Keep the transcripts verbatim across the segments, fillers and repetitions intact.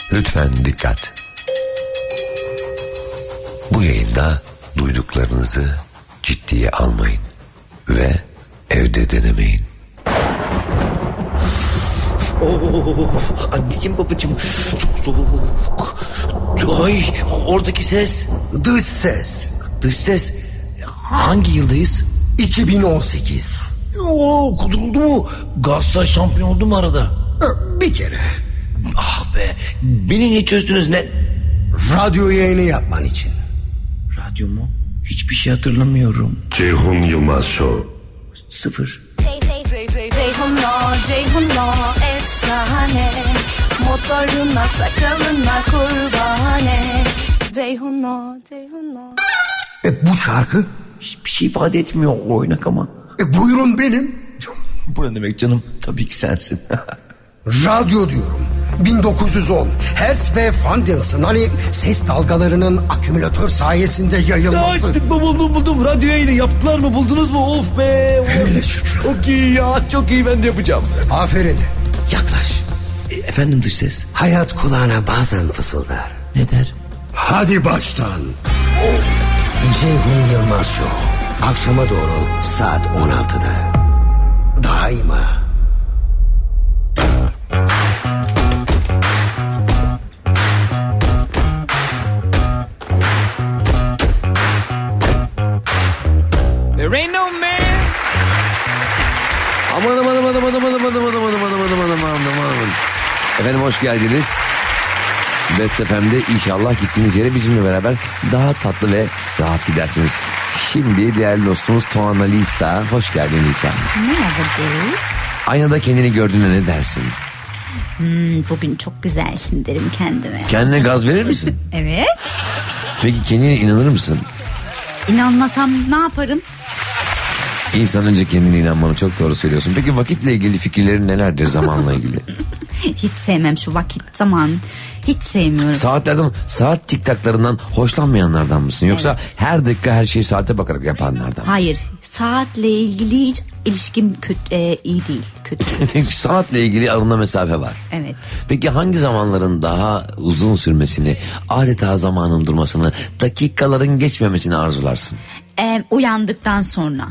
Lütfen dikkat. Bu yayında duyduklarınızı ciddiye almayın ve evde denemeyin. Of, anneciğim babacığım çok soğuk. Ay, oradaki ses. Dış ses. Dış ses. Hangi yıldayız? iki bin on sekiz. Oo, kuduruldu mu? Galatasaray şampiyon oldu mu arada? Bir kere. Ah be, beni niye çözdünüz ne? Radyo yayını yapman için. Radyo mu? Hiçbir şey hatırlamıyorum. Ceyhun Yılmaz Show. Sıfır. Ceyhun'la Ceyhun'la efsane, motoruna sakalına kurbane. Ceyhun'la Ceyhun'la. E bu şarkı? Hiçbir şey ifade etmiyor o oynak ama. E buyurun benim. Bu ne demek canım? Tabii ki sensin. Radyo diyorum. bin dokuz yüz on Hertz ve Fandens'ın hani ses dalgalarının akümülatör sayesinde yayılması. Ya, buldum buldum. Radyo yayını yaptılar mı? Buldunuz mu? Of be. Of. Hele şükür. Çok iyi ya. Çok iyi, ben de yapacağım. Aferin. Yaklaş. E, efendim dış ses. Hayat kulağına bazen fısıldar. Ne der? Hadi baştan. Ceyhun Yılmaz Show. Akşama doğru saat on altıda. Daima. There ain't no man. Aman aman aman aman aman aman aman aman aman aman aman aman aman. Efendim hoş geldiniz. Best F M'de inşallah gittiğiniz yere bizimle beraber daha tatlı ve rahat gidersiniz. Şimdi değerli dostumuz Tuana Lisa. Hoş geldin Lisa. Merhaba Jerry. Aynada kendini gördüğüne ne dersin? Hmm, bugün çok güzelsin derim kendime. Kendine gaz verir misin? Evet. Peki kendine inanır mısın? İnanmasam ne yaparım? İnsan önce kendine inanmanı, çok doğru söylüyorsun. Peki vakitle ilgili fikirlerin nelerdir, zamanla ilgili? Hiç sevmem şu vakit, zaman. Hiç sevmiyorum. Saatlerden, saat tiktaklarından hoşlanmayanlardan mısın? Yoksa evet, her dakika her şeyi saate bakarak yapanlardan? Hayır. Saatle ilgili hiç ilişkim kötü, e, iyi değil. Kötü. Saatle ilgili arında mesafe var. Evet. Peki hangi zamanların daha uzun sürmesini, adeta zamanın durmasını, dakikaların geçmemesini arzularsın? E, uyandıktan sonra.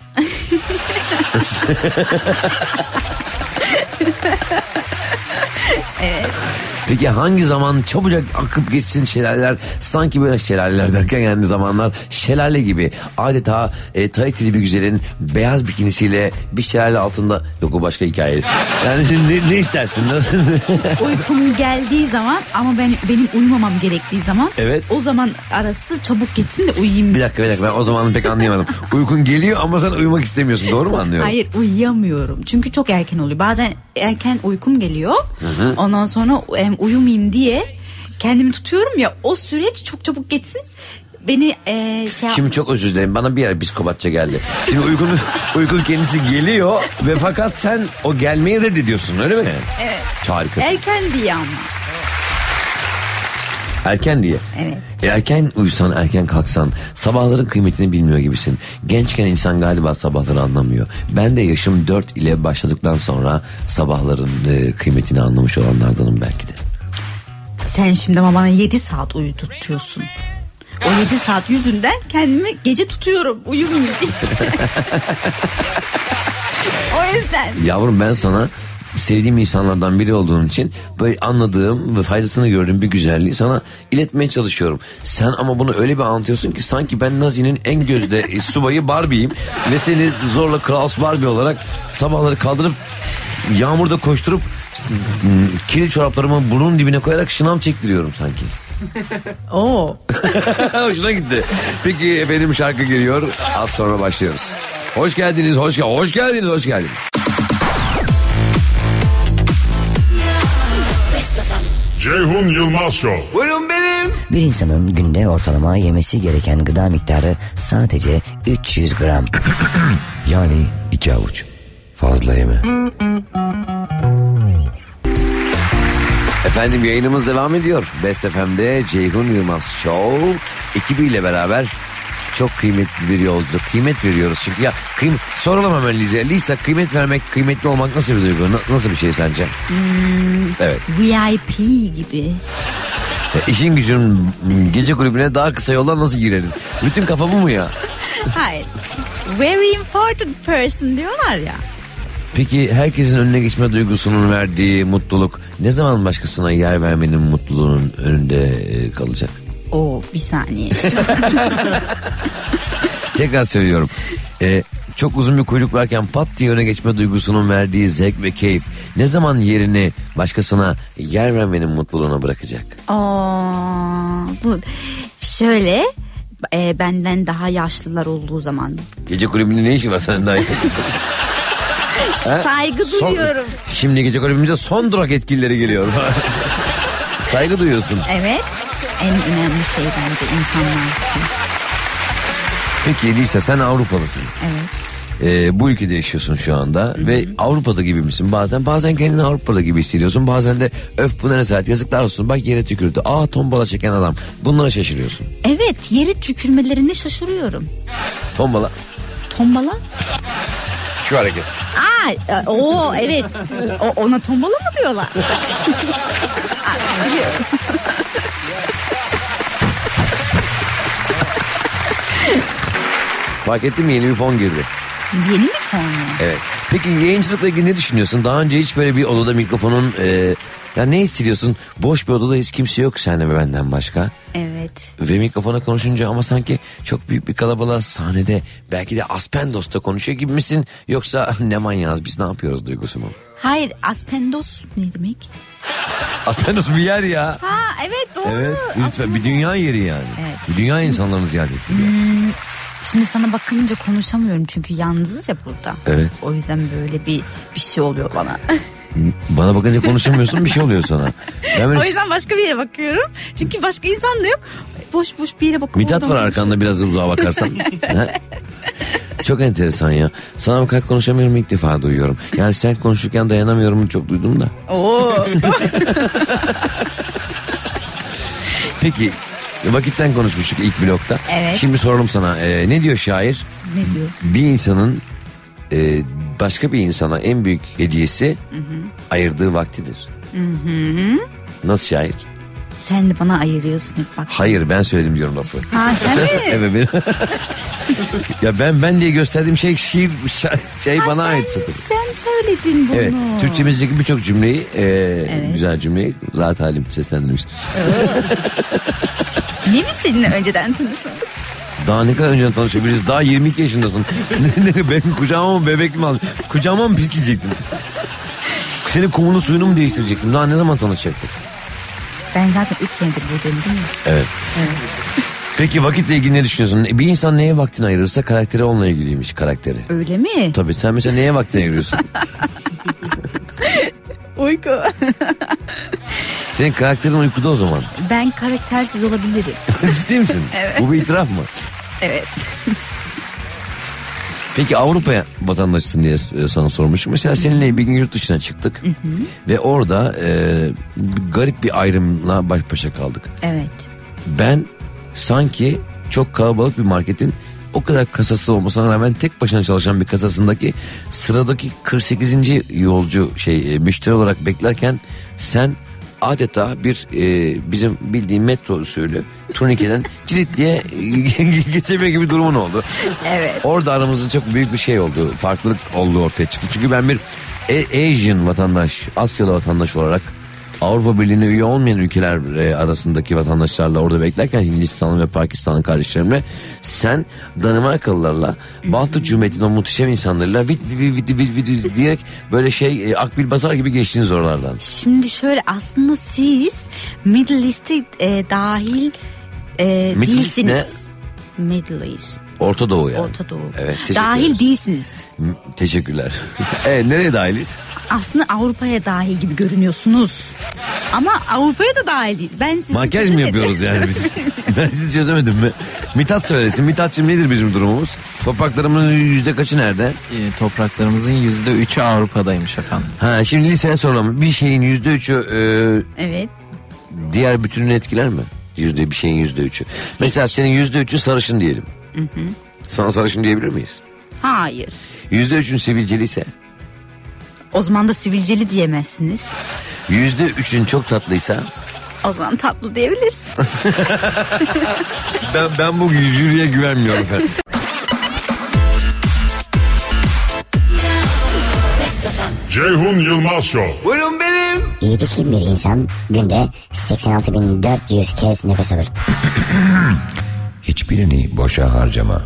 Evet. Peki hangi zaman çabucak akıp geçsin şelaleler, sanki böyle şelaleler derken yani zamanlar şelale gibi, adeta e, Tahitili bir güzelin beyaz bikinisiyle bir şelale altında, yok o başka hikaye. Yani ne, ne istersin? Uykum geldiği zaman ama ben benim uyumamam gerektiği zaman, evet, o zaman arası çabuk geçsin de uyuyayım. Bir dakika bir dakika, ben o zamanı pek anlayamadım. Uykun geliyor ama sen uyumak istemiyorsun, doğru mu anlıyorum? Hayır, uyuyamıyorum çünkü çok erken oluyor. Bazen erken uykum geliyor. Hı hı. Ondan sonra em, uyumayayım diye kendimi tutuyorum ya, o süreç çok çabuk geçsin. Beni e, şey Şimdi çok özür dilerim, bana bir yer psikopatça geldi. Şimdi uykun, uykun kendisi geliyor ve fakat sen o gelmeyi reddediyorsun, öyle mi? Evet. Harikasın. Erken diye ama. Erken diye. Evet. Erken uyusan, erken kalksan, sabahların kıymetini bilmiyor gibisin. Gençken insan galiba sabahları anlamıyor. Ben de yaşım dört ile başladıktan sonra sabahların e, kıymetini anlamış olanlardanım belki de. Sen şimdi ama bana yedi saat uyu tutuyorsun. O yedi saat yüzünden kendimi gece tutuyorum, uyumayayım diye. O yüzden. Yavrum, ben sana sevdiğim insanlardan biri olduğun için böyle anladığım ve faydasını gördüğüm bir güzelliği sana iletmeye çalışıyorum. Sen ama bunu öyle bir anlatıyorsun ki sanki ben Nazi'nin en gözde subayı Barbie'yim ve seni zorla Klaus Barbie olarak sabahları kaldırıp yağmurda koşturup kirli çoraplarımı burnun dibine koyarak şınav çektiriyorum sanki. Oo. Hoşuna gitti. Peki efendim, şarkı geliyor. Az sonra başlıyoruz. Hoş geldiniz, hoş geldiniz, hoş geldiniz, hoş geldiniz. Ceyhun Yılmaz Show. Buyurun benim. Bir insanın günde ortalama yemesi gereken gıda miktarı sadece üç yüz gram. Yani iki avuç. Fazla yeme. Efendim, yayınımız devam ediyor. Best F M'de Ceyhun Yılmaz Show ekibiyle beraber çok kıymetli bir yolculuk. Kıymet veriyoruz çünkü ya kıymet, soralım hemen Lisa. Lisa, kıymet vermek, kıymetli olmak nasıl bir duygu? Nasıl bir şey sence? Hmm, evet. V I P gibi. E, işin gücün gece kulübüne daha kısa yoldan nasıl gireriz? Bütün kafa bu mu ya? Hayır. Very important person diyorlar ya. Peki herkesin önüne geçme duygusunun verdiği mutluluk ne zaman başkasına yer vermenin mutluluğunun önünde kalacak? Oo, bir saniye. Tekrar söylüyorum. Ee, çok uzun bir kuyruk varken pat diye öne geçme duygusunun verdiği zevk ve keyif ne zaman yerini başkasına yer vermenin mutluluğuna bırakacak? Aa, bu şöyle e, benden daha yaşlılar olduğu zaman. Gece kulübünde ne işi var senin daha? Saygı son, duyuyorum. Şimdi gece kulübümüze son durak yetkilileri geliyor. Saygı duyuyorsun. Evet. En önemli şey bence insanlar için. Peki Lisa, sen Avrupalısın. Evet. Ee, bu ülkede yaşıyorsun şu anda. Hı-hı. Ve Avrupa'da gibi misin bazen? Bazen kendini Avrupa'da gibi hissediyorsun. Bazen de öf bu ne saat, yazıklar olsun, bak yere tükürdü. Aa, tombala çeken adam. Bunlara şaşırıyorsun. Evet, yere tükürmelerine şaşırıyorum. Tombala. Tombala? Şu hareket. Aa, o evet. O, ona tombala mı diyorlar? Fark ettin mi, yeni bir fon girdi. Yeni mi fon? Evet. Peki yayıncılıkla ilgili ne düşünüyorsun? Daha önce hiç böyle bir odada mikrofonun... E, ya ne hissediyorsun? Boş bir odada hiç kimse yok senden ve benden başka. Evet. Ve mikrofona konuşunca ama sanki çok büyük bir kalabalığa sahnede belki de Aspendos'ta konuşuyor gibi misin? Yoksa ne manyağız biz, ne yapıyoruz duygusu mu? Hayır, Aspendos ne demek? Aspendos bir yer ya. Ha evet doğru. Evet, lütfen bir dünya yeri yani. Evet. Bir dünya insanlarını ziyaret ettiriyor. Hmm, şimdi sana bakınca konuşamıyorum çünkü yalnızız ya burada. Evet. O yüzden böyle bir bir şey oluyor bana. Bana bakınca konuşamıyorsun, bir şey oluyor sana. Böyle... O yüzden başka bir yere bakıyorum. Çünkü başka insan da yok. Boş boş bir yere bakıyorum. Mithat var arkanda, biraz da uzağa bakarsan. Çok enteresan ya. Sana bakarak konuşamıyorum, ilk defa duyuyorum. Yani sen konuşurken dayanamıyorum, çok duydum da. Oo. Peki vakitten konuşmuştuk ilk blokta. Evet. Şimdi soralım sana, e, ne diyor şair? Ne diyor? Bir insanın e, başka bir insana en büyük hediyesi hı hı. ayırdığı vaktidir. Hı hı. Nasıl şair? Sen de bana ayırıyorsun hep bak. Hayır, ben söyledim diyorum lafı. Ha sen mi? Evet ben. Ya ben ben diye gösterdiğim şey şiir şey ha, bana sen, ait zaten. Sen söyledin bunu. Evet, Türkçemizdeki birçok cümleyi e, evet. güzel cümleyi Zat Halim seslendirmiştir. Niye biz seninle önceden tanışmadık? Daha ne kadar önceden tanışabiliriz? Daha yirmi iki yaşındasın. Ben kucağıma mı bebek mi aldım? Kucağıma mı pisleyecektim? Senin kumunu suyunu mu değiştirecektim? Daha ne zaman tanışacaktık? Ben zaten üç senedir buradayım değil mi? Evet. Evet. Peki vakitle ilgili ne düşünüyorsun? Bir insan neye vaktini ayırırsa karakteri onunla ilgiliymiş, karakteri. Öyle mi? Tabii, sen mesela neye vaktini ayırıyorsun? Uyku. Senin karakterin uykuda o zaman. Ben karaktersiz olabilirim. Ciddi misin? Evet. Bu bir itiraf mı? Evet. Peki Avrupa vatandaşısın diye sana sormuşum. Mesela seninle bir gün yurt dışına çıktık. Hı hı. Ve orada e, garip bir ayrımla baş başa kaldık. Evet. Ben sanki çok kalabalık bir marketin o kadar kasası olmasına rağmen tek başına çalışan bir kasasındaki sıradaki kırk sekizinci yolcu şey müşteri olarak beklerken sen adeta bir e, bizim bildiğin metro usulü turnikeden cirit diye geçeme gibi durumun oldu. Evet. Orada aramızda çok büyük bir şey oldu. Farklılık olduğu ortaya çıktı. Çünkü ben bir Asian vatandaş, Asyalı vatandaş olarak Avrupa Birliği'ne üye olmayan ülkeler arasındaki vatandaşlarla orada beklerken Hindistan'ın ve Pakistan'ın kardeşlerimle, sen Danimarkalılarla Baltık Cumhuriyeti'nin o muhteşem insanlarıyla vit vit vit vit vit diyerek böyle şey akbil basar gibi geçtiniz oralardan. Şimdi şöyle, aslında siz Middle East'e e, dahil e, Middle değilsiniz. East Middle East. Orta Doğu yani. Orta Doğu. Evet, dahil değilsiniz. Teşekkürler. Evet, nereye dahiliz? Aslında Avrupa'ya dahil gibi görünüyorsunuz. Ama Avrupa'ya da dahil değil. Ben sizi makyaj çözemedim. mı yapıyoruz yani biz? Ben sizi çözemedim mi? Mithat söylesin. Mithat'cığım nedir bizim durumumuz? Topraklarımızın yüzde kaçı nerede? E, topraklarımızın yüzde üçü Avrupa'daymış efendim. Ha, şimdi liseye soralım. Bir şeyin yüzde üçü e, evet. diğer bütününü etkiler mi? Yüzde bir şeyin yüzde üçü. Mesela senin yüzde üçü sarışın diyelim. Hı hı. Sana sarışın diyebilir miyiz? Hayır. Yüzde üçün sivilceliyse? O zaman da sivilceli diyemezsiniz. Yüzde üçün çok tatlıysa? O zaman tatlı diyebilirsin. ben, ben bu jüriye güvenmiyorum efendim. Ceyhun Yılmaz Show. Buyurun benim. Yetişkin bir insan günde seksen altı bin dört yüz kez nefes alır. Hiçbirini boşa harcama.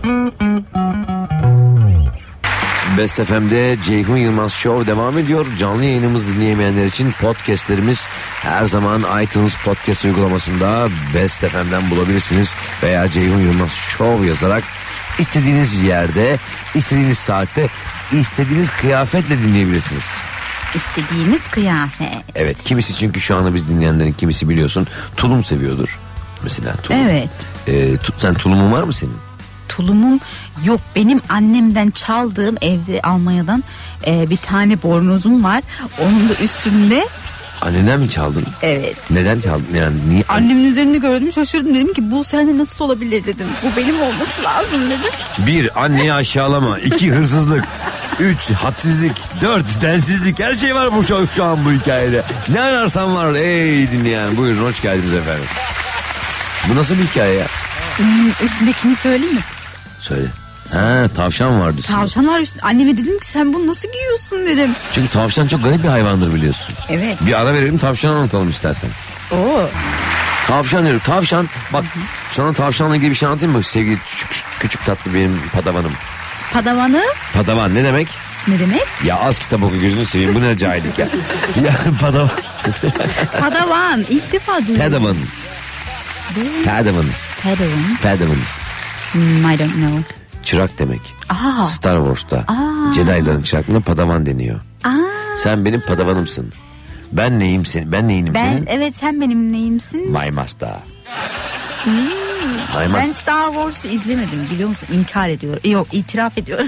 Best F M'de Ceyhun Yılmaz Show devam ediyor. Canlı yayınımız dinleyemeyenler için podcastlerimiz her zaman iTunes podcast uygulamasında Best F M'den bulabilirsiniz. Veya Ceyhun Yılmaz Show yazarak istediğiniz yerde, istediğiniz saatte, istediğiniz kıyafetle dinleyebilirsiniz. İstediğimiz kıyafet. Evet, kimisi çünkü şu anda biz dinleyenlerin kimisi biliyorsun tulum seviyordur. Mesela tulum. Evet. Ee, tu, sen tulumun var mı senin? Tulumum yok, benim annemden çaldığım evde Almanya'dan e, bir tane bornozum var. Onun da üstünde. Annenden mi çaldın? Evet. Neden çaldın yani? Niye? Annemin üzerinde gördüm, şaşırdım, dedim ki bu sende nasıl olabilir dedim. Bu benim olması lazım dedim. Bir, anneyi aşağılama. İki, hırsızlık. Üç, hadsizlik. Dört, densizlik. Her şey var bu şu, şu an bu hikayede. Ne ararsan var. Ey dinleyen, buyurun hoş geldiniz efendim. Bu nasıl bir hikaye ya? Hmm, üstündekini söyleyeyim mi? Söyle. Ha, tavşan vardı üstünde. Tavşan var üstünde. Anneme dedim ki sen bunu nasıl giyiyorsun dedim. Çünkü tavşan çok garip bir hayvandır biliyorsun. Evet. Bir ara verelim, tavşanı anlatalım istersen. Oo. Tavşan diyorum. Tavşan, bak sana tavşanla ilgili bir şey anlatayım mı? Sevgili küçük, küçük tatlı benim padavanım. Padavanı? Padavan ne demek? Ne demek? Ya az kitap oku gözünü seveyim, bu ne cahillik ya. Ya padavan. Padavan ilk defa duydum. Padavan. Padavan. Padawan. Padawan. Hmm, I don't know. Çırak demek. Aa. Star Wars'ta Aa. Jedi'ların çıraklarına padavan deniyor. Aa. Sen benim padavanımsın. Ben neyim senin? Ben neyinim Ben, senin? evet sen benim neyimsin? My Master. Hmm. My Ben Master. Star Wars'u izlemedim biliyor musun? İnkar ediyorum. Yok, itiraf ediyorum.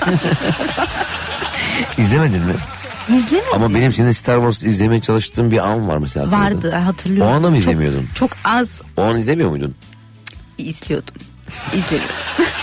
İzlemedin mi? İzlemedim. Ama benim senin Star Wars izlemeye çalıştığım bir an var mesela. Vardı, hatırlıyorum. O anda mı Çok- izlemiyordun? Çok, az O an izlemiyor muydun? izliyordum. İzliyordum.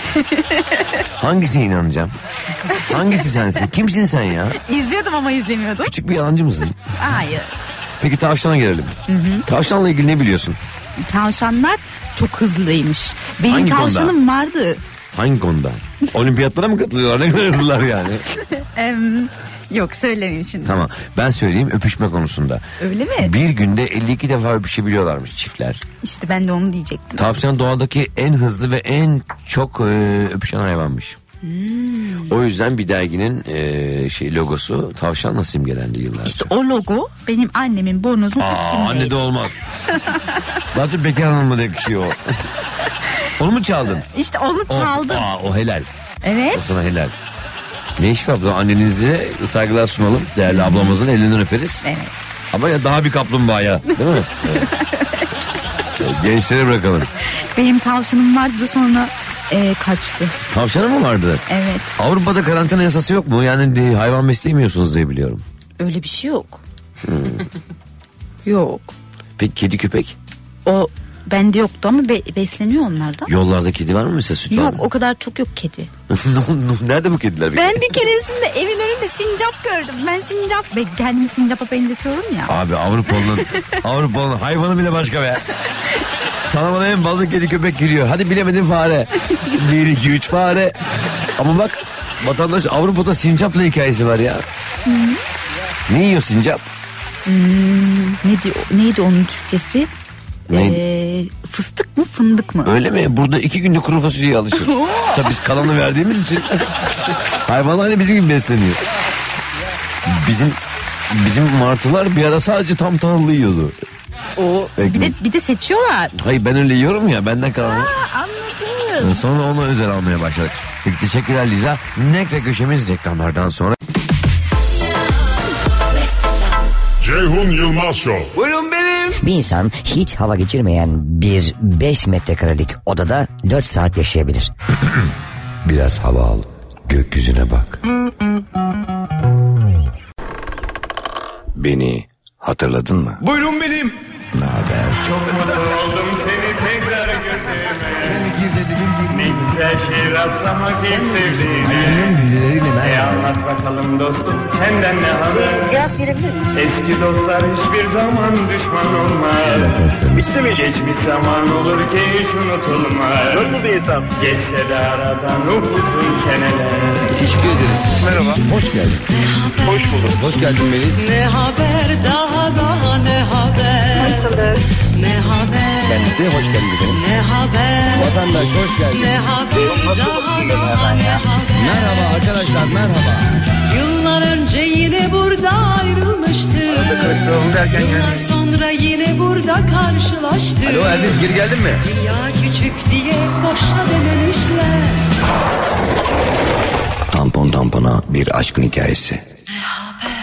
Hangisine inanacağım? Hangisi sensin? Kimsin sen ya? İzliyordum ama izlemiyordum. Küçük bir yalancı mısın? Hayır. Peki tavşana gelelim. Hı hı. Tavşanla ilgili ne biliyorsun? Tavşanlar çok hızlıymış. Benim Hangi konuda? tavşanım vardı. Hangi konuda? Olimpiyatlara mı katılıyorlar? Ne kadar hızlılar yani? Em, yok söylemeyeyim şimdi. Tamam, ben söyleyeyim, öpüşme konusunda. Öyle mi? Bir günde elli iki defa öpüşebiliyorlarmış çiftler. İşte ben de onu diyecektim. Tavşan doğadaki en hızlı ve en çok e, öpüşen hayvanmış. Hmm. O yüzden bir derginin e, şey logosu tavşanla simgelendi yıllarca. İşte o logo benim annemin bornozunun Aa, üstünde. anne de olmaz. Daha çok Bekar Hanım'a da yakışıyor o. Onu mu çaldın? İşte onu çaldım. O, aa, o helal. Evet. O sana helal. Ne iş var? Annenize saygılar sunalım. Değerli ablamızın elinden öperiz. Evet. Ama ya daha bir kaplumbağaya, değil mi? Evet. Gençlere bırakalım. Benim tavşanım vardı da sonra e, kaçtı. Tavşanı mı vardı? Evet. Avrupa'da karantina yasası yok mu? Yani de, hayvan besleyemiyorsunuz diye biliyorum. Öyle bir şey yok. Hmm. Yok. Peki kedi köpek? O bende yoktu ama be- besleniyor onlardan. Yollarda kedi var mı mesela, süt var Yok, mı? o kadar çok yok kedi. Nerede bu kediler? Ben bir keresinde evin önünde sincap gördüm. Ben sincap, ben kendimi sincapa benzetiyorum ya. Abi Avrupalı'nın Avrupalı'nın hayvanı bile başka be. Sana bana en fazla kedi köpek giriyor. Hadi bilemedin fare. Bir iki üç fare. Ama bak vatandaş Avrupa'da sincapla hikayesi var ya. Hmm. Ne yiyor sincap? Hmm, neydi, neydi onun Türkçesi? Neydi? Ee, fıstık mı fındık mı? Öyle mi? Burada iki günde kuru fasulyeye alışır. Tabii biz kalanı verdiğimiz için hayvanlar hani bizim gibi besleniyor. Bizim bizim martılar bir ara sadece tam tahıllı yiyordu. O bir de bir de seçiyorlar. Hayır, ben öyle yiyorum ya, benden kalanı. Aa, anladım. Sonra onu özel almaya başladık. Peki, teşekkürler Liza. Nekre köşemiz reklamlardan sonra. Ceyhun Yılmaz Show. Buyurun benim. Bir insan hiç hava geçirmeyen bir beş metrekarelik odada dört saat yaşayabilir. Biraz hava al, gökyüzüne bak. Beni hatırladın mı? Buyurun benim. Ne haber? Çok mutlu oldum seni tekrar gördüğüme. Ne güzel şey rastlamak ilk sevdiğine. E anlat bakalım dostum senden ne haber? Cevap verebilir misin? Eski dostlar hiçbir zaman düşman olmaz. Bitti mi? Geçmiş zaman olur ki hiç unutulmaz. Nasıl bir insan? Geçse de aradan upuzun seneler. Teşekkür ederiz. Merhaba. Hoş geldin. Hoş bulduk. Hoş geldin Melis. Ne haber daha daha ne haber? Nasılsınız? Ne haber? Kendisi hoş geldin efendim. Ne haber? Vatandaş hoş geldin. Ne haber daha daha ne haber? Merhaba arkadaşlar, merhaba. Yıllar önce yine burada ayrılmıştık. Yıllar sonra yine burada karşılaştık. Alo Erdinç, geri geldin mi? Dünya küçük diye boşa dememişler. Tampon tampona bir aşkın hikayesi. Ne haber?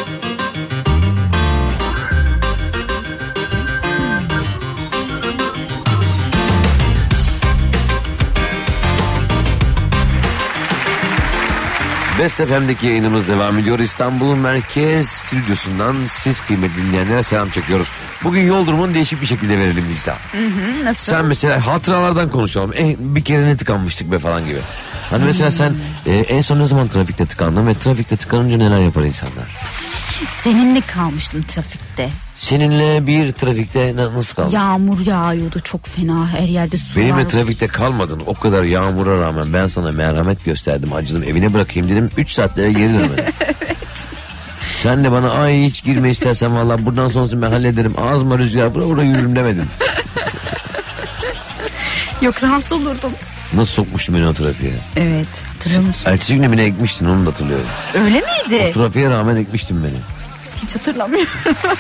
Best F M'deki yayınımız devam ediyor. İstanbul'un merkez stüdyosundan siz kıymetli dinleyenlere selam çekiyoruz. Bugün yol durumunu değişik bir şekilde verelim Lisa. Hı hı, nasıl? Sen mesela hatıralardan konuşalım. E, bir kere ne tıkanmıştık be falan gibi. Hani mesela sen e, en son ne zaman trafikte tıkandın ve trafikte tıkanınca neler yapar insanlar? Seninle kalmıştım trafikte. Seninle bir trafikte nasıl kaldın? Yağmur yağıyordu çok fena, her yerde su Benimle var. trafikte kalmadın. O kadar yağmura rağmen ben sana merhamet gösterdim. Acıdım, evine bırakayım dedim. Üç saatte eve geri dönmedim. Sen de bana ay hiç girme istersen vallahi buradan sonrasını ben hallederim. Ağzıma rüzgar bura bura yürürüm demedin. Yoksa hasta olurdum. Nasıl sokmuştum beni o trafiğe? Evet, hatırlıyor musun? Ertesi gün beni ekmiştin, onu da hatırlıyorum. Öyle miydi? O trafiğe rağmen ekmiştin beni. Hiç hatırlamıyorum.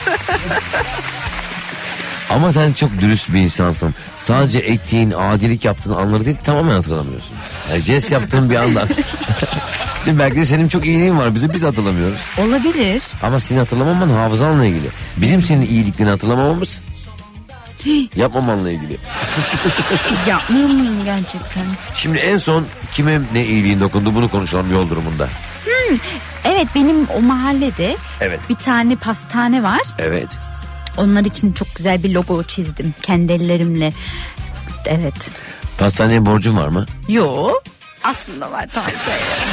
Ama sen çok dürüst bir insansın. Sadece ettiğin, adilik yaptığın anları değil, tamamen hatırlamıyorsun. Yani jest yaptığın bir anda. Şimdi belki de senin çok iyiliğin var, bizi biz hatırlamıyoruz. Olabilir. Ama seni hatırlamaman hafızanla ilgili. Bizim senin iyiliklerini hatırlamamamız yapmamanla ilgili. Yapmıyor muyum gerçekten? Şimdi en son kime ne iyiliğin dokundu bunu konuşalım yol durumunda. Hmm, evet, benim o mahallede Evet. bir tane pastane var. Evet. Onlar için çok güzel bir logo çizdim kendi ellerimle. Evet. Pastaneye borcun var mı? Yo. Aslında var, tamam söyleyeyim.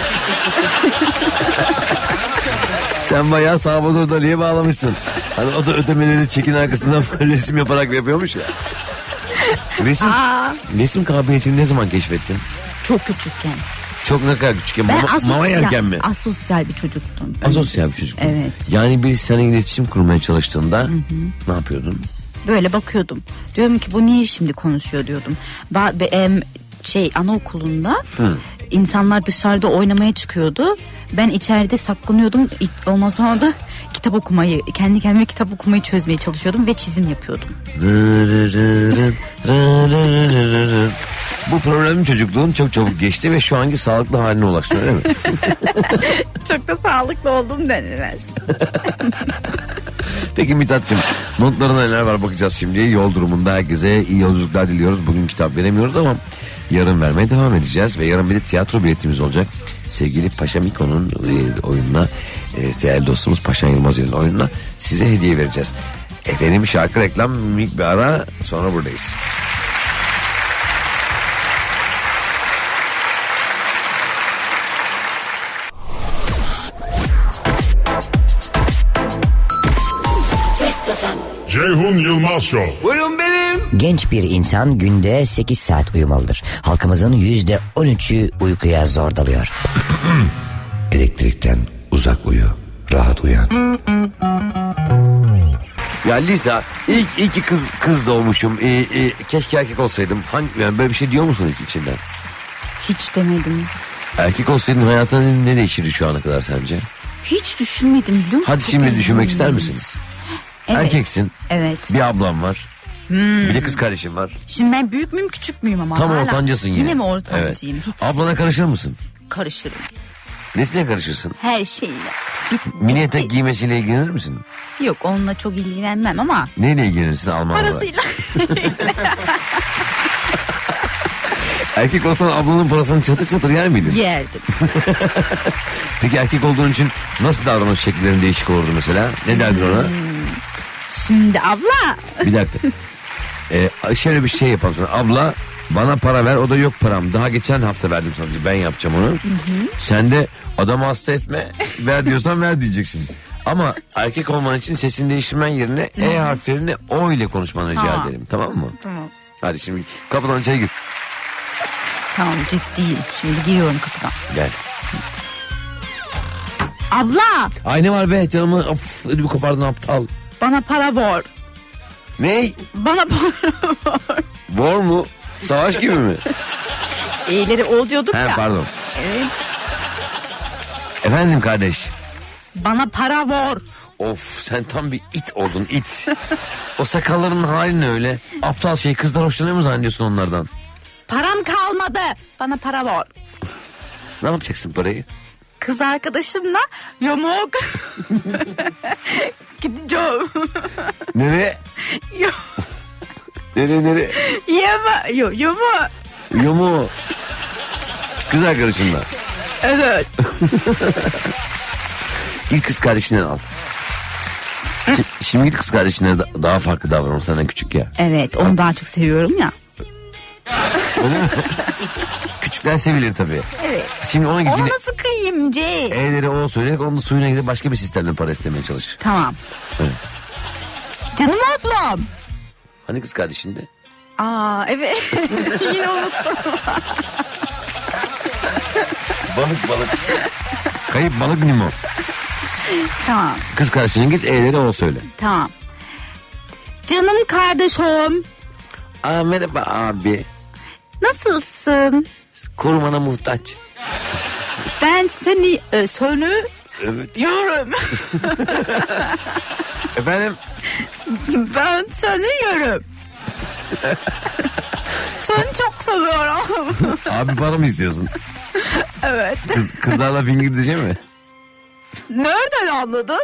Sen bayağı Salvador Dali'ye bağlamışsın. Hani o da ödemeleri çekin arkasından resim yaparak yapıyormuş ya. Resim, Aa. resim kabiliyetini ne zaman keşfettin? Çok küçükken. Çok ne kadar küçükken? Ben Mama, asosyal, mama yerken mi? asosyal bir çocuktum. Asosyal bir çocuk. Evet. Yani bir seninle iletişim kurmaya çalıştığında hı hı. ne yapıyordun? Böyle bakıyordum. Diyorum ki bu niye şimdi konuşuyor diyordum. Ba- be- em, şey anaokulunda hı. insanlar dışarıda oynamaya çıkıyordu. Ben içeride saklanıyordum. Ondan sonra da kitap okumayı, kendi kendime kitap okumayı çözmeye çalışıyordum ve çizim yapıyordum. Bu problemin çocukluğun çok çabuk geçti ve şu anki sağlıklı haline ulaştı, öyle mi? Çok da sağlıklı oldum denemez. Peki Mithat'cığım, notlarına neler var bakacağız şimdi. Yol durumunda herkese iyi yolculuklar diliyoruz. Bugün kitap veremiyoruz ama yarın vermeye devam edeceğiz. Ve yarın bir de tiyatro biletimiz olacak. Sevgili Paşa Miko'nun e, oyununa, e, değerli dostumuz Paşa Yılmaz'ın oyununa size hediye vereceğiz. Efendim şarkı, reklam, minik bir ara, sonra buradayız. Ceyhun Yılmaz Show. Buyurun benim. Genç bir insan günde sekiz saat uyumalıdır. Halkımızın yüzde on üçü uykuya zor dalıyor. Elektrikten uzak uyu, rahat uyan. Ya Lisa, ilk iyi ki kız kız doğmuşum. Ee, e, keşke erkek olsaydım. Hangi, yani böyle bir şey diyor musun ilk içinden? Hiç demedim. Erkek olsaydın hayatın ne değişirdi şu ana kadar sence? Hiç düşünmedim biliyor musun? Hadi Çok şimdi eğlenceli. düşünmek ister misin? Evet. Erkeksin. Evet. Bir ablam var. Hmm. Bir de kız kardeşim var. Şimdi ben büyük müyüm küçük müyüm ama? Tam hala. ortancasın yine. Yine mi ortancayım? Evet. Hiç Ablana karışır mısın? karışırım. Nesine karışırsın? Her şeyle. Mini etek giymesiyle ilgilenir misin? Yok, onunla çok ilgilenmem ama. Neyle ilgilenirsin Alman olarak? Parasıyla. Erkek olsan ablanın parasını çatır çatır yer miydin? Yerdim. Peki erkek olduğun için nasıl davranış şekillerin değişik olurdu mesela? Ne derdin ona? Şimdi abla. Bir dakika. Ee, şöyle bir şey yapalım sana. Abla bana para ver, o da yok param. Daha geçen hafta verdim sana. Ben yapacağım onu. Hı hı. Sen de adamı hasta etme. Ver diyorsan ver diyeceksin. Ama erkek olman için sesini değiştirmen yerine E harflerini O ile konuşmanı rica tamam. ederim. Tamam mı? Tamam. Hadi şimdi kapıdan içeri gir. Tamam, ciddiyim. Şimdi giriyorum kapıdan. Gel. Abla. Ay ne var be canımı, of ödümü kopardın aptal. Bana para ver. Ne? Bana para ver. War mu? Savaş gibi mi? İyileri ol diyorduk He, ya. Pardon. Evet. Efendim kardeş. Bana para ver. Of sen tam bir it oldun, it. O sakalların hali ne öyle? Aptal şey, kızlar hoşlanıyor mu zannediyorsun onlardan? Param kalmadı. Bana para ver. Ne yapacaksın parayı? Kız arkadaşımla yamuk. Gideceğim. Nereye? Yok. Nereye nereye? Yama. Yok yama. Yamu. Kız arkadaşınla. Evet. İlk kız kardeşinden al. Şimdi git kız kardeşine daha farklı davran. O senden küçük ya. Evet, onu daha çok seviyorum ya. Küçükler sevilir tabii. Evet. Şimdi ona Onu nasıl kıyayım C? E'leri O söyleyerek onun suyuna gidip başka bir sistemle para istemeye çalış. Tamam. Evet. Canım ablam. Hani kız kardeşinde? Aa evet. Yine unuttum. Balık balık. Kayıp balık Nemo. Tamam. Kız kardeşine git, E'leri O söyle. Tamam. Canım kardeşim. Aa merhaba abi. Nasılsın? Korumana muhtaç. Ben seni e, seni evet. yiyorum. Efendim? Ben seni yiyorum. Seni çok seviyorum. Abi para mı istiyorsun? Evet. Kız, kızlarla fingir diyecek mi? Nereden anladın?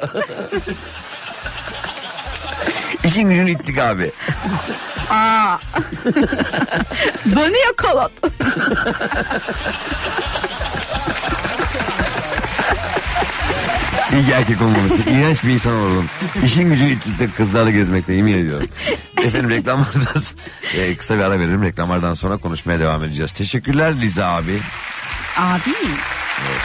İşin gücünü ittik abi. Aa. Beni yakaladın. İyi ki erkek olmamışsın. İğrenç bir insan oldum. İşin gücünü ittik de kızlarla gezmekte, yemin ediyorum. Efendim reklamlardan e, kısa bir ara verelim. Reklamlardan sonra konuşmaya devam edeceğiz. Teşekkürler Liza abi. Abi. Evet.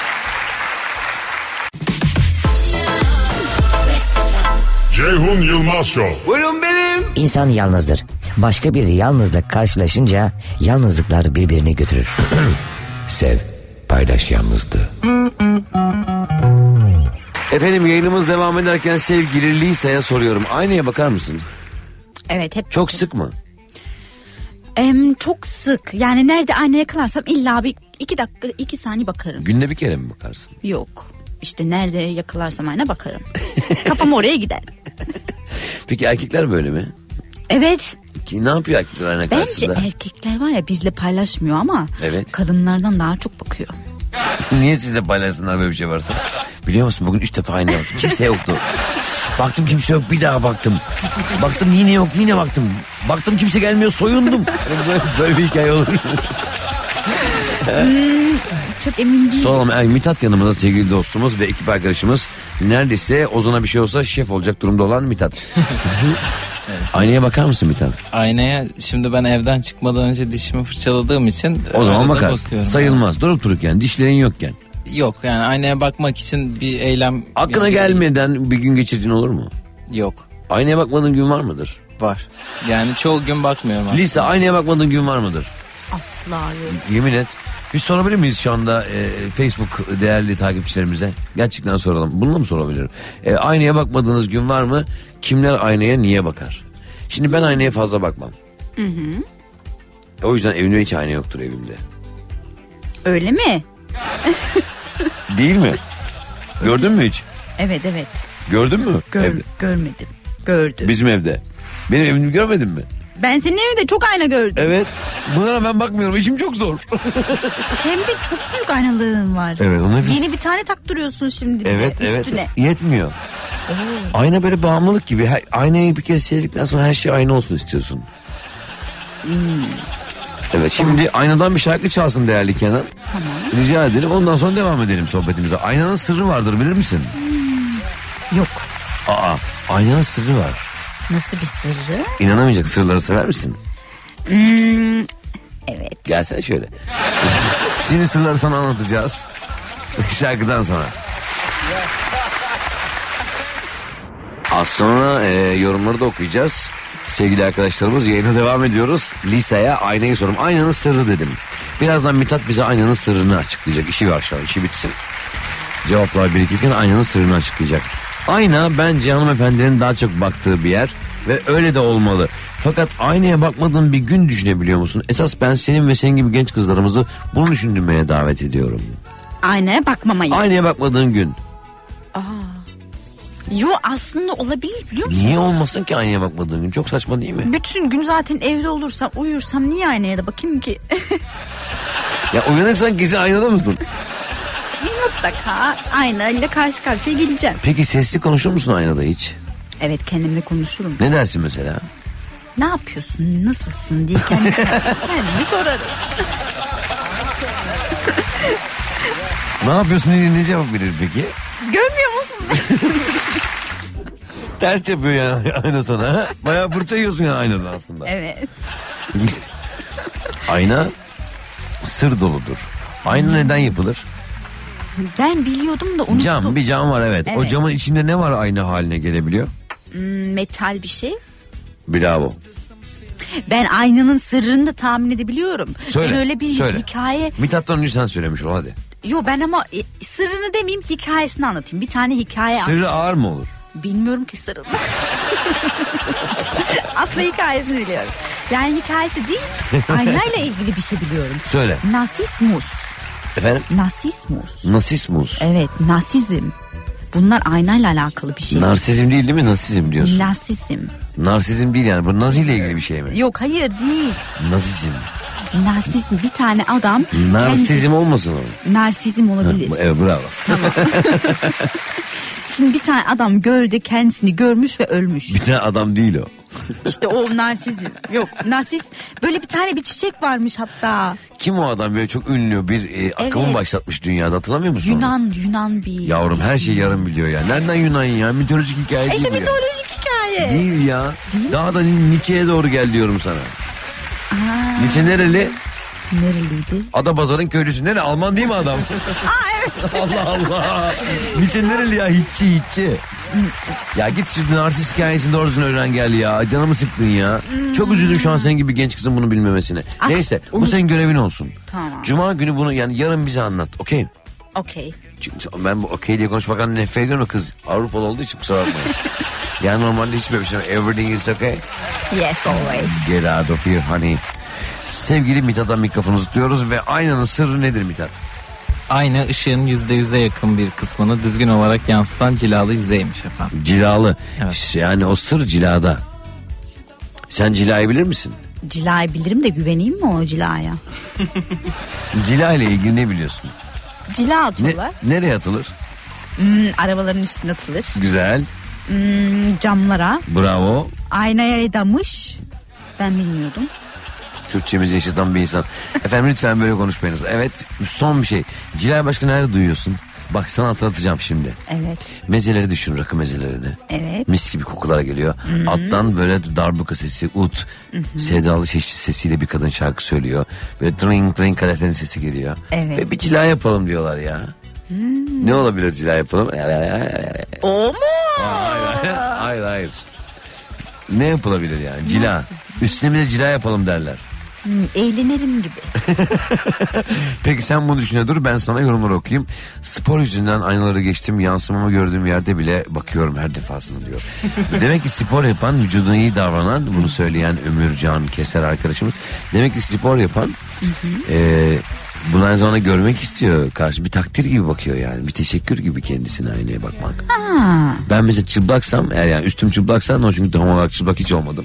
Ceyhun Yılmaz Show. Buyurun benim. İnsan yalnızdır. Başka bir yalnızla karşılaşınca yalnızlıklar birbirini götürür. Sev, paylaş yalnızlığı. Efendim yayınımız devam ederken sevgili Lisa'ya soruyorum. Aynaya bakar mısın? Evet hep. Çok sık mı? Em, çok sık. Yani nerede aynaya yakalarsam illa bir iki dakika iki saniye bakarım. Günde bir kere mi bakarsın? Yok. İşte nerede yakalarsam ayna bakarım. Kafam oraya gider. Peki erkekler böyle mi? Evet. Ki ne yapıyor erkekler ayna karşısında? Bence erkekler var ya bizle paylaşmıyor ama evet. Kadınlardan daha çok bakıyor. Niye sizle paylaşsınlar böyle bir şey varsa? Biliyor musun bugün üç defa aynı yaptım. Kimse yoktu. Baktım kimse yok, bir daha baktım. Baktım yine yok, yine baktım. Baktım kimse gelmiyor, soyundum. Böyle, böyle bir hikaye olur. hmm, çok emin değilim. Soralım. Yani Mithat yanımızda sevgili dostumuz ve ekip arkadaşımız. Neredeyse Ozan'a bir şey olsa şef olacak durumda olan Mithat. Evet. Aynaya bakar mısın Mithat? Aynaya şimdi ben evden çıkmadan önce dişimi fırçaladığım için o zaman bakarsın. Sayılmaz. Yani. Durup dururken, dişlerin yokken. Yok yani aynaya bakmak için bir eylem. Aklına yani gelmeden bir gün geçirdiğin olur mu? Yok. Aynaya bakmadığın gün var mıdır? Var. Yani çoğu gün bakmıyorum aslında. Lisa, aynaya bakmadığın gün var mıdır? Asla yok. Yemin et. Biz sorabilir miyiz şu anda e, Facebook değerli takipçilerimize? Gerçekten soralım. Bununla mı sorabilirim? E, aynaya bakmadığınız gün var mı? Kimler aynaya niye bakar? Şimdi ben aynaya fazla bakmam. Hı hı. O yüzden evimde hiç ayna yoktur evimde. Öyle mi? Değil mi? Gördün mü hiç? Evet evet. Gördün mü? Gör, evde. Görmedim. Gördüm. Bizim evde. Benim evimi görmedin mi? Ben senin evinde çok ayna gördüm. Evet. Bunlara ben bakmıyorum. İşim çok zor. Hem de çok büyük aynalığın var. Evet. Biz... Yeni bir tane taktırıyorsun şimdi. Evet de, evet. Üstüne. Yetmiyor. Oo. Ayna böyle bağımlılık gibi. Her, aynayı bir kez seyredikten sonra her şey aynı olsun istiyorsun. Hmm. Evet şimdi aynadan bir şarkı çalsın değerli Kenan. Tamam. Rica edelim, ondan sonra devam edelim sohbetimize. Aynanın sırrı vardır, bilir misin? Hmm. Yok. Aa, aynanın sırrı var. Nasıl bir sırrı? İnanamayacak, sırları sever misin? Hmm, evet. Gelsene şöyle. Şimdi sırları sana anlatacağız. Şarkıdan sonra. Az sonra e, yorumları da okuyacağız. Sevgili arkadaşlarımız, yayına devam ediyoruz. Lisa'ya aynayı sorum. Aynanın sırrı dedim. Birazdan Mithat bize aynanın sırrını açıklayacak. İşi var şu an, işi bitsin. Cevaplar birikirken aynanın sırrını açıklayacak. Ayna bence hanımefendilerin daha çok baktığı bir yer ve öyle de olmalı. Fakat aynaya bakmadığın bir gün düşünebiliyor musun? Esas ben senin ve senin gibi genç kızlarımızı bunu düşünmeye davet ediyorum. Aynaya bakmamayı. Aynaya bakmadığın gün. Aa. Yo, aslında olabilir, biliyor musun? Niye olmasın ki aynaya bakmadığın gün? Çok saçma değil mi? Bütün gün zaten evde olursam, uyursam niye aynaya da bakayım ki? Ya uyanırsan kesin aynada mısın? Mutlaka aynayla karşı karşıya geleceğim. Peki sesli konuşur musun aynada hiç? Evet, kendimle konuşurum. Ne dersin mesela? Ne yapıyorsun, nasılsın diye kendime, kendime sorarım. Ne yapıyorsun diye ne cevap verir peki? Görmüyor musun? Ters yapıyor yani ayna sana. Bayağı fırça yiyorsun ya aynada aslında. Evet. Ayna sır doludur. Ayna neden yapılır? Ben biliyordum da unuttum. Cam, bir cam var evet. Evet. O camın içinde ne var ayna haline gelebiliyor? Hmm, metal bir şey. Bravo. Ben aynanın sırrını da tahmin edebiliyorum. Söyle, Ben öyle bir söyle. hikaye... Mithat'tan önce sen söylemiş ol hadi. Yo, ben ama e, sırrını demeyeyim, hikayesini anlatayım. Bir tane hikaye... Sırrı ağır mı olur? Bilmiyorum ki sırrını. Aslında hikayesini biliyorum. Yani hikayesi değil, aynayla ilgili bir şey biliyorum. Söyle. Narsismus. Efendim? Narsismus. Narsismus. Evet, narsizm. Bunlar aynayla alakalı bir şey. Narsizm değil değil mi? Narsizm diyorsun. Narsizm. Narsizm değil yani. Bu Nazi ile ilgili bir şey mi? Yok, hayır değil. Narsizm. Narsizm, bir tane adam... Narsizm kendisi... olmasın o? Narsizm olabilir. Ha, evet, bravo. Tamam. Şimdi bir tane adam gölde kendisini görmüş ve ölmüş. Bir tane adam değil o. İşte o narsizm. Yok, narsis, böyle bir tane bir çiçek varmış hatta. Kim o adam, böyle çok ünlü bir e, akımı Evet. başlatmış dünyada, hatırlamıyor musun? Yunan, onu? Yunan bir... Yavrum her şeyi yarım biliyor ya. Nereden Yunan ya? Mitolojik hikaye İşte değil bu ya. mitolojik hikaye. Değil ya. Değil. Daha da Nietzsche'ye doğru gel diyorum sana. Aa, Nietzsche nereli? nereliydi? Adapazarı'nın köylüsü. Nere? Alman değil mi adam? Aa, evet. Allah Allah. Nietzsche nereli ya? Hitçi hitçi. Ya git şu narsist hikayesini doğru düzgün öğren gel ya. Canımı sıktın ya. Çok üzüldüm şu an senin gibi genç kızın bunu bilmemesine. Ah, Neyse bu onu... senin görevin olsun. Tamam. Cuma günü bunu yani yarın bize anlat. Okey. Okey. Çünkü ben bu okey diye konuşmaktan nefret ediyorum da kız Avrupalı olduğu için kusura bakmayın. Yani normalde hiç böyle bir şey yok. Everything is okay. Yes, always. Get out of here honey. Sevgili Mithat'a mikrofonu tutuyoruz ve aynanın sırrı nedir Mithat? Ayna ışığın yüzde yüze yakın bir kısmını düzgün olarak yansıtan cilalı yüzeymiş efendim. Cilalı. Evet. Yani o sır cilada. Sen cilayı bilir misin? Cilayı bilirim de güveneyim mi o cilaya? Cila ile ilgili ne biliyorsun? Cila Ne, atıyorlar. nereye atılır? Hmm, arabaların üstüne atılır. Güzel. Hmm, camlara. Bravo. Aynaya damış. Ben bilmiyordum. Türkçemizi yaşatan bir insan. Efendim lütfen böyle konuşmayınız. Evet, son bir şey. Cilayı başka nerede duyuyorsun? Bak sana hatırlatacağım şimdi. Evet. Mezeleri düşün, rakı mezelerini. Evet. Mis gibi kokular geliyor. Hı-hı. Alttan böyle darbuka sesi, ut, Hı-hı. sevdalı şeşli sesiyle bir kadın şarkı söylüyor. Böyle tring tring kadehlerin sesi geliyor. Evet. Ve bir cila yapalım diyorlar ya. Hmm. Ne olabilir cila yapalım? O mu? Hayır, hayır, hayır. Ne yapılabilir yani? Cila. Üstüne bir de cila yapalım derler. Hmm, eğlenelim gibi. Peki sen bunu düşüne dur, ben sana yorumları okuyayım. Spor yüzünden aynaları geçtim, yansımamı gördüğüm yerde bile bakıyorum her defasında diyor. Demek ki spor yapan, vücuduna iyi davranan, bunu söyleyen Ömürcan Keser arkadaşımız. Demek ki spor yapan e, bunu aynı zamanda görmek istiyor. Karşı bir takdir gibi bakıyor yani. Bir teşekkür gibi kendisine aynaya bakmak. Ha. Ben mesela çıplaksam, eğer yani üstüm çıplaksa, o çünkü tam olarak çıplak hiç olmadım.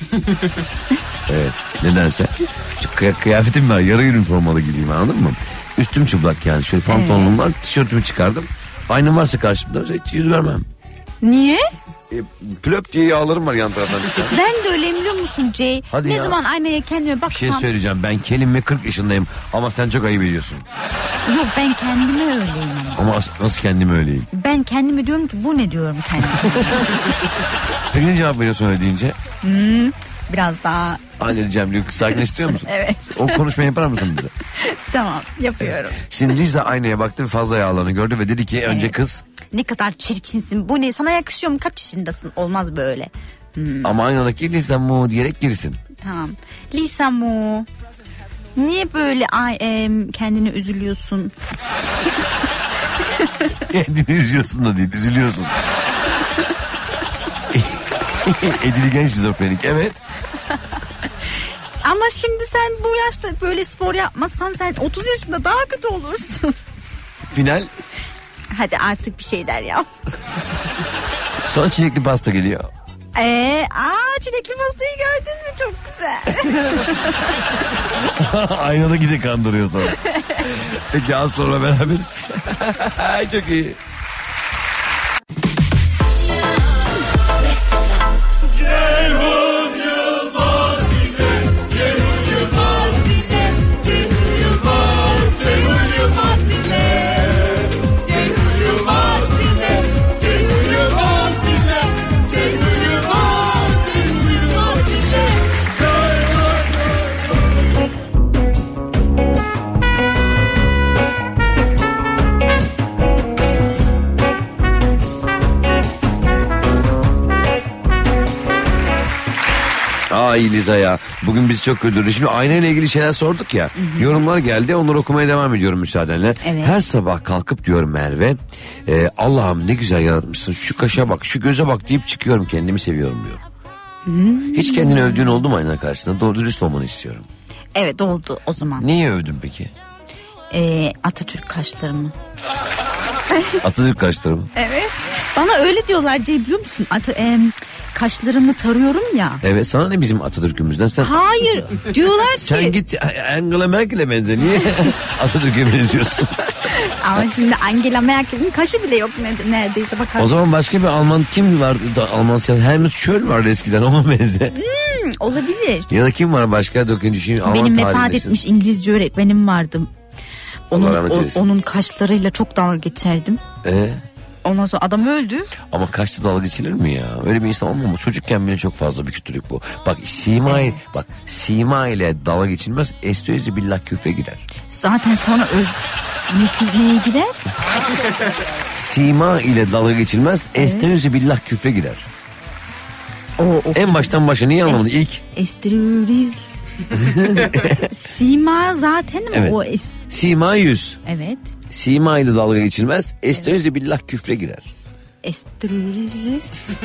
Evet, nedense. Çünkü kıyafetim var, yarı üniformalı gideyim, anladın mı? Üstüm çıplak yani, şöyle pantolonum var, tişörtümü çıkardım. Aynım varsa karşımda hiç yüz vermem. Niye? E, plöp diye yağlarım var yan taraftan çıkan. Ben de öyle biliyor musun Jay? Hadi ne ya. zaman aynaya kendime baksam. Bir şey söyleyeceğim, ben kelim ve kırk yaşındayım ama sen çok ayıp ediyorsun. Yok, ben kendime öyleyim ama. Ama nasıl kendimi öyleyim? Ben kendime diyorum ki bu ne diyorum kendime. Peki ne cevap veriyorsun öyle deyince? Hmm, biraz daha. Anneciğim diyor, sakinleştiriyor musun? Evet. O konuşmayı yapar mısın bize? Tamam, yapıyorum. Şimdi Liza aynaya baktı ve fazla yağlarını gördü ve dedi ki Evet. önce kız. Ne kadar çirkinsin, bu ne, sana yakışıyor mu, kaç yaşındasın, olmaz böyle. Hmm. Ama aynadaki Liza mu diyerek girsin. Tamam. Lisa mu? Niye böyle ay, em, kendini üzülüyorsun? Kendini üzüyorsun da değil, üzülüyorsun. Edilgen şizofrenik, evet. Ama şimdi sen bu yaşta böyle spor yapmazsan sen otuz yaşında daha kötü olursun. Final. Hadi artık bir şey der ya. Sonra çilekli pasta geliyor. Eee aa çilekli pastayı gördün mü, çok güzel. Aynada gide kandırıyor sonra. Peki az sonra beraberiz. Çok iyi. Ceyhun Yılmaz dinle, Ceyhun Yılmaz dinle, Ceyhun Yılmaz, Ceyhun Yılmaz dinle, Ceyhun Yılmaz dinle, Ceyhun Yılmaz dinle, Ceyhun Yılmaz, Ceyhun Yılmaz dinle. Ay Liza ya, bugün bizi çok güldürdü. Şimdi aynayla ilgili şeyler sorduk ya. Hı-hı. Yorumlar geldi, onları okumaya devam ediyorum müsaadenle. Evet. Her sabah kalkıp diyorum Merve, e, Allah'ım ne güzel yaratmışsın, şu kaşa bak, şu göze bak deyip çıkıyorum, kendimi seviyorum diyorum. Hmm. Hiç kendini övdüğün oldu mu ayna karşısında? Doğru dürüst olmanı istiyorum. Evet, oldu o zaman. Niye övdün peki? Ee, Atatürk kaşlarımı. Atatürk kaşları mı? Evet. Bana öyle diyorlar Cey, biliyor musun? Ata, e, kaşlarımı tarıyorum ya. Evet, sana ne bizim Atatürk'ümüzden? Sen... Hayır, diyorlar ki. Sen git Angela Merkel'e benze, niye Atatürk'e benziyorsun? Ama şimdi Angela Merkel'in kaşı bile yok neredeyse, bakar. O zaman başka bir Alman kim vardı da Alman siyaset? Helmut Schön vardı eskiden, ona benze. Hmm, olabilir. Ya da kim var başka, dokun düşünün. Benim vefat etmiş İngilizce öğretmenim vardı. Onun, o, onun kaşlarıyla çok dalga geçerdim. Ee? Ondan sonra adam öldü. Ama kaşla dalga geçilir mi ya? Öyle bir insan olmamalı. Çocukken bile çok fazla bir kötülük bu. Bak sima, evet. Bak sima ile dalga geçilmez. Estaizu billah küfre girer. Zaten sonra öl... Ne, neye girer? Sima ile dalga geçilmez. Evet. Estaizu billah küfre girer. O, o, en baştan başa niye anlamadın? Es, İlk. Estaizu. Sima zaten mi? Evet. O es... Sima yüz. Evet. Sima ile dalga geçilmez. Estaizu evet. billah küfre girer. Estaizu.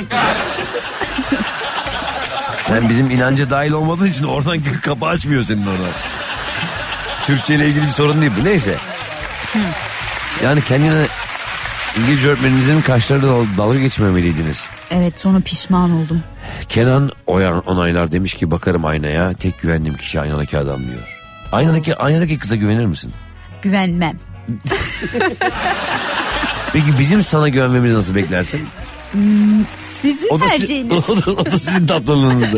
Sen bizim inanca dahil olmadığın için oradan kapı açmıyor senin oradan. Türkçe ile ilgili bir sorun değil bu. Neyse. Hı. Yani kendine İngilizce öğretmeninizin kaşlarıyla dalga geçmemeliydiniz. Evet, sonra pişman oldum. Kenan Oyan onaylar demiş ki bakarım aynaya, tek güvendiğim kişi aynadaki adam diyor. Aynadaki aynadaki kıza güvenir misin? Güvenmem. Peki bizim sana güvenmemizi nasıl beklersin? Hmm, sizin o tercihiniz. Si, o, da, o da sizin tatlılığınızda.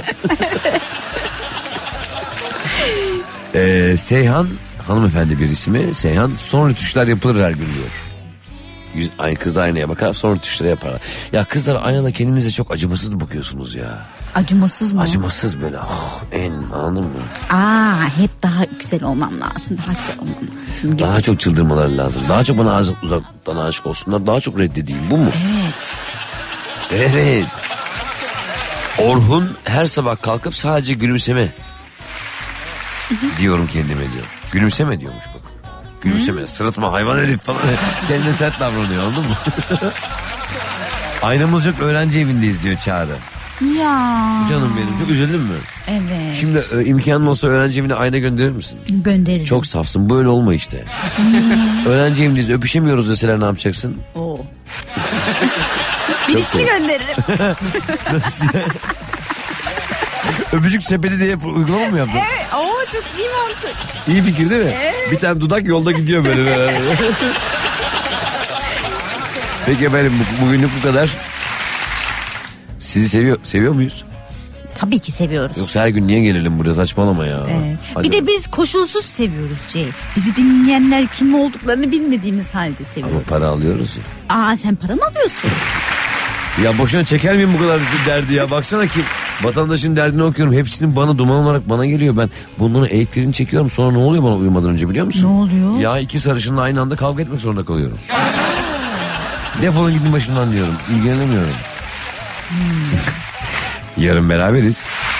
ee, Seyhan hanımefendi bir ismi. Seyhan son rütuşlar yapılır her gün diyor. Yüz, ay, kız da aynaya bakar sonra rütuşları yapar. Ya kızlar aynada kendinize çok acımasız bakıyorsunuz ya. Acımasız mı? Acımasız böyle. Oh, en anladın mı? Aa, hep daha güzel olmam lazım. Daha güzel olmam lazım. Daha çok çıldırmaları lazım. Daha çok bana azıcık uzaktan aşık olsunlar. Daha çok reddedeyim. Bu mu? Evet. Evet. Orhun her sabah kalkıp sadece gülümseme diyorum kendime diyor. Gülümseme diyormuş bak. Gülümseme. Hı? Sırıtma hayvan herif falan. Kendine sert davranıyor, anladın mı? Aynamız yok, öğrenci evindeyiz diyor Çağrı. Ya. Canım benim, çok üzüldün mü? Evet. Şimdi e, imkanın olsa öğrenci evine ayna gönderir misin? Gönderirim. Çok safsın, böyle olma işte. Öğrenci evindeyiz, öpüşemiyoruz deseler ne yapacaksın? Oo. Birisini gönderirim. Nasıl ya? Öpücük sepeti diye uygulama mı yaptın? Evet, oo çok iyi mantık. İyi fikir değil mi? Evet. Bir tane dudak yolda gidiyor böyle. Peki efendim, bugünlük bu kadar. Sizi seviyor seviyor muyuz? Tabii ki seviyoruz. Yoksa her gün niye gelelim buraya, saçmalama ya. Evet. Hadi. Bir de biz koşulsuz seviyoruz Cey. Bizi dinleyenler kim olduklarını bilmediğimiz halde seviyoruz. Ama para alıyoruz ya. Aa sen para mı alıyorsun? Ya boşuna çeker miyim bu kadar derdi ya? Baksana ki vatandaşın derdini okuyorum. Hepsinin bana duman olarak bana geliyor. Ben bunların elektriğini çekiyorum. Sonra ne oluyor bana uyumadan önce biliyor musun? Ne oluyor? Ya iki sarışınla aynı anda kavga etmek zorunda kalıyorum. Defolun gidin başımdan diyorum. İlgilenemiyorum. Hmm. Yarın beraberiz.